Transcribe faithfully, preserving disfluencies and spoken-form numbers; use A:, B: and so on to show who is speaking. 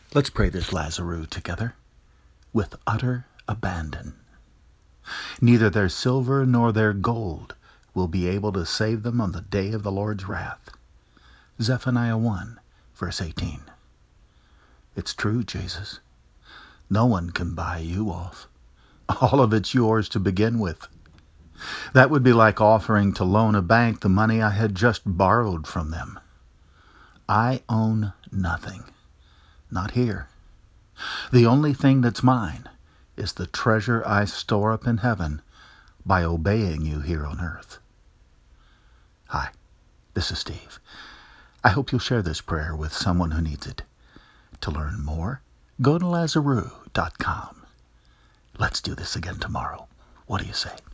A: Let's pray this Lazarus together. With utter abandon. Neither their silver nor their gold will be able to save them on the day of the Lord's wrath. Zephaniah one, verse eighteen. It's true, Jesus. No one can buy you off. All of it's yours to begin with. That would be like offering to loan a bank the money I had just borrowed from them. I own nothing. Not here. The only thing that's mine is the treasure I store up in heaven by obeying you here on earth. Hi, this is Steve. I hope you'll share this prayer with someone who needs it. To learn more, go to Lazarus dot com. Let's do this again tomorrow. What do you say?